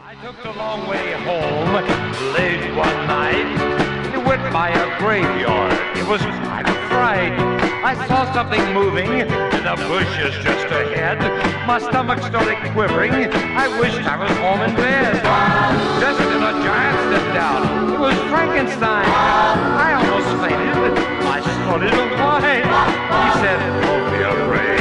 I took the long way home late one night. It went by a graveyard. It was quite a fright. I saw something moving in the bushes just ahead. My stomach started quivering. I wished I was home in bed. Just then a giant stepped out. It was Frankenstein. I almost fainted. I started to whine. He said, "Don't be afraid.